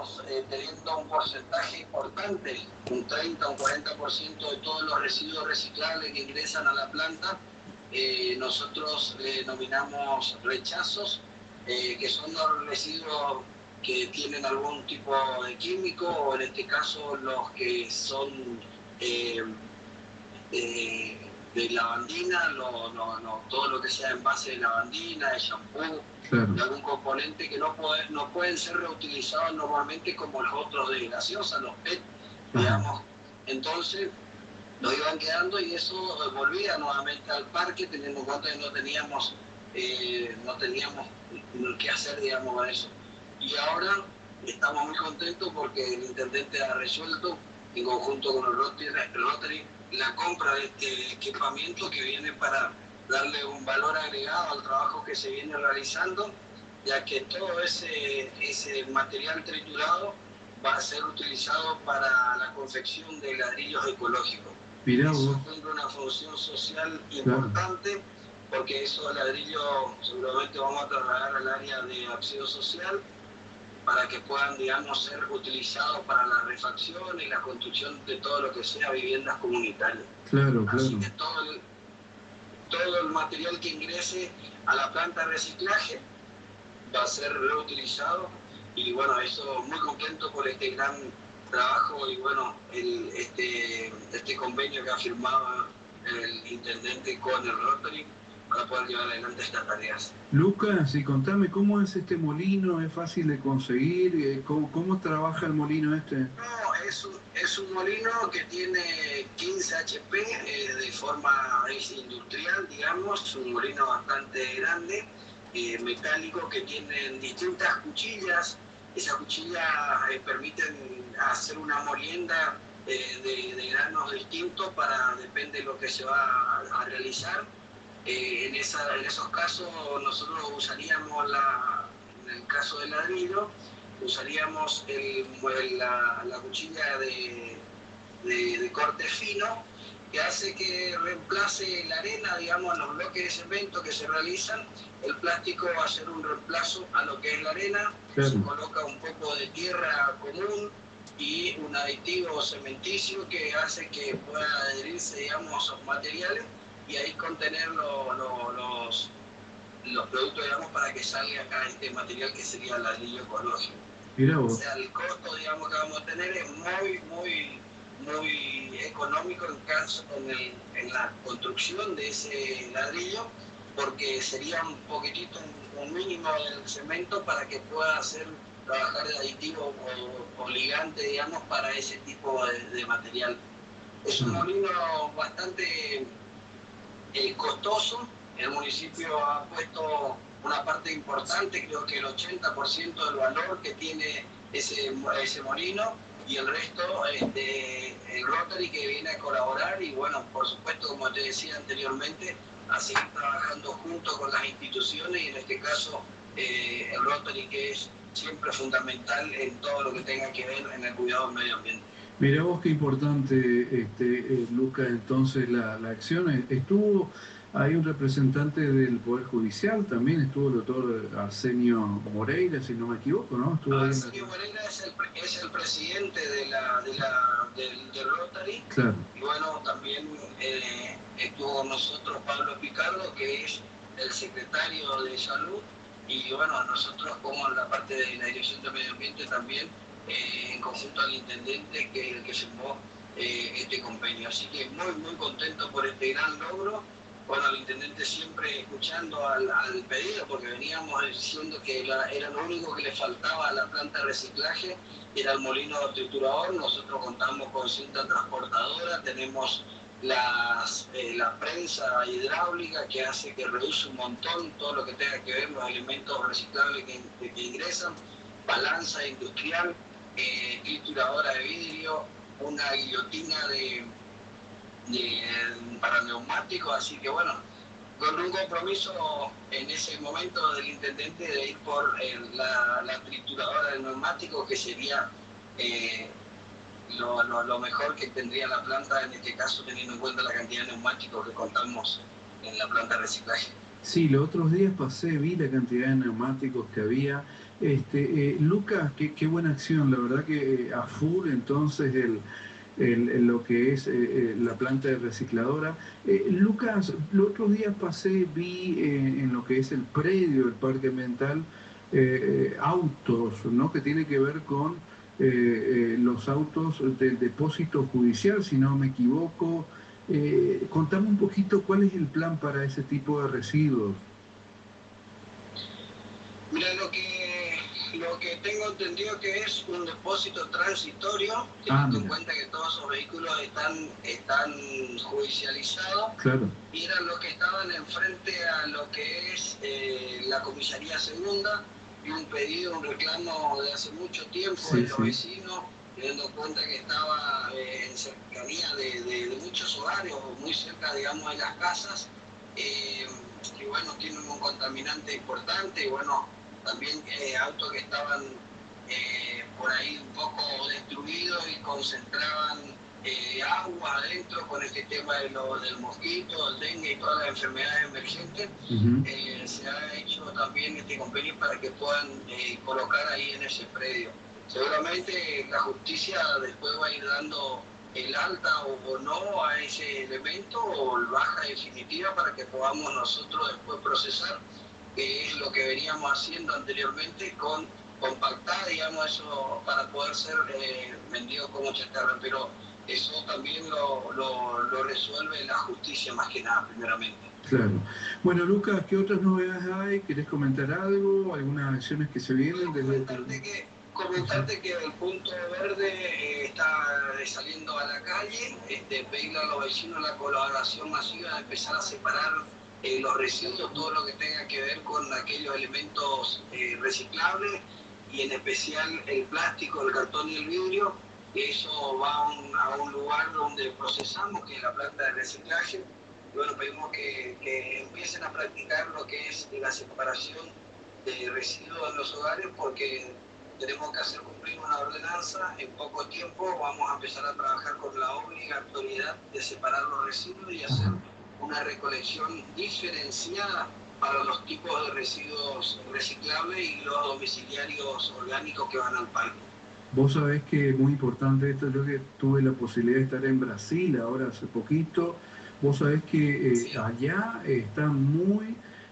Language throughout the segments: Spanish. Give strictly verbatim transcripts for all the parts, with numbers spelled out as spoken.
estamos eh, teniendo un porcentaje importante, un treinta, un cuarenta por ciento de todos los residuos reciclables que ingresan a la planta, eh, nosotros le denominamos rechazos, eh, que son los residuos que tienen algún tipo de químico, o en este caso los que son eh, eh, de lavandina, lo, lo, lo, todo lo que sea en base de lavandina, de shampoo, claro, de algún componente que no, puede, no pueden ser reutilizados normalmente como los otros de gaseosa, los P E T, digamos. Entonces nos iban quedando y eso volvía nuevamente al parque, teniendo en cuenta que no teníamos, eh, no teníamos qué hacer, digamos, con eso. Y ahora estamos muy contentos porque el intendente ha resuelto, en conjunto con el Rotary, Rotary la compra de este equipamiento que viene para darle un valor agregado al trabajo que se viene realizando, ya que todo ese, ese material triturado va a ser utilizado para la confección de ladrillos ecológicos. Mirá, eso cumple una función social importante, claro, porque esos ladrillos seguramente vamos a trasladar al área de acción social para que puedan, digamos, ser utilizados para la refacción y la construcción de todo lo que sea viviendas comunitarias. Claro, Así claro. que todo el, todo el material que ingrese a la planta de reciclaje va a ser reutilizado, y bueno, eso muy contento por este gran trabajo y bueno, el, este, este convenio que ha firmado el intendente con el Rotary para poder llevar adelante estas tareas. Lucas, y contame, ¿cómo es este molino? ¿Es fácil de conseguir? ¿Cómo, cómo trabaja el molino este? No, es un, es un molino que tiene quince H P eh, de forma es industrial, digamos, un molino bastante grande, eh, metálico, que tienen distintas cuchillas. Esas cuchillas eh, permiten hacer una molienda eh, de, de granos distintos para, depende de lo que se va a, a realizar. Eh, en, esa, en esos casos nosotros usaríamos, la, en el caso del ladrillo, usaríamos el, la, la cuchilla de, de, de corte fino, que hace que reemplace la arena, digamos, en los bloques de cemento que se realizan. El plástico va a ser un reemplazo a lo que es la arena, claro, se coloca un poco de tierra común y un aditivo cementicio que hace que pueda adherirse, digamos, a esos materiales y ahí contener lo, lo, los, los productos, digamos, para que salga acá este material que sería el ladrillo ecológico. Mirá vos. O sea, el costo, digamos, que vamos a tener es muy, muy, muy económico en, caso, en, el, en la construcción de ese ladrillo, porque sería un poquitito, un, un mínimo del cemento para que pueda hacer trabajar de aditivo o, o ligante, digamos, para ese tipo de, de material. Es un molino bastante eh, costoso. El municipio ha puesto una parte importante, creo que el ochenta por ciento del valor que tiene ese, ese molino, y el resto este, el Rotary, que viene a colaborar, y bueno, por supuesto, como te decía anteriormente, a seguir trabajando junto con las instituciones, y en este caso eh, el Rotary, que es siempre fundamental en todo lo que tenga que ver en el cuidado del medio ambiente. Mirá vos qué importante, este, eh, Lucas, entonces la, la acción. Estuvo ahí un representante del Poder Judicial, también estuvo el doctor Arsenio Moreira, si no me equivoco, ¿no? Estuvo Arsenio la... Moreira es el, es el presidente de la, de la, del, del Rotary, claro, y bueno, también eh, estuvo con nosotros Pablo Picardo, que es el secretario de Salud, y bueno, nosotros como la parte de la Dirección de Medio Ambiente también, Eh, en conjunto al intendente, que es el que firmó eh, este convenio. Así que muy, muy contento por este gran logro. Bueno, el intendente siempre escuchando al, al pedido, porque veníamos diciendo que la, era lo único que le faltaba a la planta de reciclaje, era el molino triturador. Nosotros contamos con cinta transportadora, tenemos las, eh, la prensa hidráulica que hace que reduce un montón todo lo que tenga que ver los alimentos reciclables que, que ingresan, balanza industrial, Eh, trituradora de vidrio, una guillotina de, de, para neumáticos, así que bueno, con un compromiso en ese momento del intendente de ir por eh, la, la trituradora de neumáticos, que sería eh, lo, lo, lo mejor que tendría la planta, en este caso teniendo en cuenta la cantidad de neumáticos que contamos en la planta de reciclaje. Sí, los otros días pasé, vi la cantidad de neumáticos que había. Este, eh, Lucas, qué, qué buena acción, la verdad que eh, a full entonces el, el- el- lo que es eh, eh, la planta de recicladora. Eh, Lucas, los otros días pasé, vi eh, en lo que es el predio del Parque Ambiental eh, eh, autos, ¿no? Que tiene que ver con eh, eh, los autos del depósito judicial, si no me equivoco. Eh, contame un poquito cuál es el plan para ese tipo de residuos. Mira, lo que, lo que tengo entendido que es un depósito transitorio, Ah, teniendo en mira, cuenta que todos esos vehículos están, están judicializados claro. y eran los que estaban enfrente a lo que es eh, la comisaría segunda y un pedido, un reclamo de hace mucho tiempo Sí, de los sí. vecinos, teniendo en cuenta que estaba eh, en cercanía de, de, de muchos hogares o muy cerca, digamos, de las casas. Eh, y bueno, tienen un contaminante importante y bueno, también eh, autos que estaban eh, por ahí un poco destruidos y concentraban eh, agua adentro con este tema de lo, del mosquito, el dengue y todas las enfermedades emergentes. Ujú. Eh, se ha hecho también este convenio para que puedan eh, colocar ahí en ese predio. Seguramente la justicia después va a ir dando el alta o, o no a ese elemento o baja definitiva para que podamos nosotros después procesar, que es lo que veníamos haciendo anteriormente con compactar, digamos, eso para poder ser eh, vendido como chatarra, pero eso también lo, lo, lo resuelve la justicia más que nada, primeramente. Claro. Bueno, Lucas, ¿qué otras novedades hay? ¿Querés comentar algo? ¿Algunas acciones que se vienen Quiero desde... comentarte que, Sí, sí. comentarte que el punto verde eh, está saliendo a la calle, este, pedirle a los vecinos la colaboración masiva de empezar a separar eh, los residuos, todo lo que tenga que ver con aquellos elementos eh, reciclables y en especial el plástico, el cartón y el vidrio. Eso va a un, a un lugar donde procesamos, que es la planta de reciclaje. Y bueno, pedimos que, que empiecen a practicar lo que es la separación de residuos en los hogares porque tenemos que hacer cumplir una ordenanza. En poco tiempo vamos a empezar a trabajar con la obligatoriedad de separar los residuos y hacer Ajá. una recolección diferenciada para los tipos de residuos reciclables y los domiciliarios orgánicos que van al parque. Vos sabés que es muy importante esto, yo que tuve la posibilidad de estar en Brasil ahora hace poquito, vos sabés que eh, Sí, allá está muy,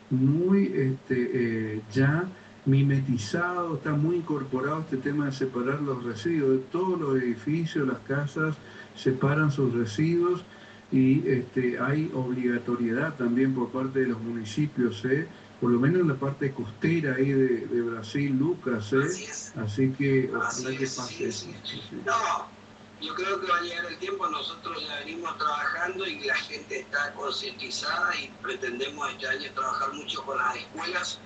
muy este, eh, ya mimetizado, está muy incorporado este tema de separar los residuos. Todos los edificios, las casas separan sus residuos y este, hay obligatoriedad también por parte de los municipios, ¿eh? Por lo menos en la parte costera ahí de, de Brasil, Lucas, ¿eh? así es. Así que Así ojalá que es, pase sí, eso. sí. Sí, sí. No, yo creo que va a llegar el tiempo, nosotros ya venimos trabajando y la gente está concientizada y pretendemos este año trabajar mucho con las escuelas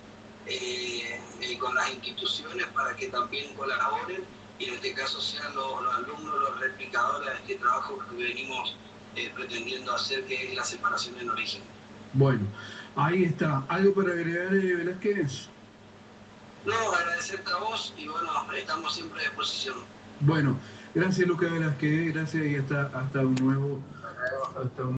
eh, y con las instituciones para que también colaboren y en este caso sean los, los alumnos los replicadores de este trabajo que venimos eh, pretendiendo hacer, que es la separación en origen. Bueno, ahí está. ¿Algo para agregar, eh, Velázquez? No, agradecerte a vos y bueno, estamos siempre a disposición. Bueno, gracias, Lucas Velázquez. Gracias y hasta, hasta un nuevo, Hasta luego. hasta un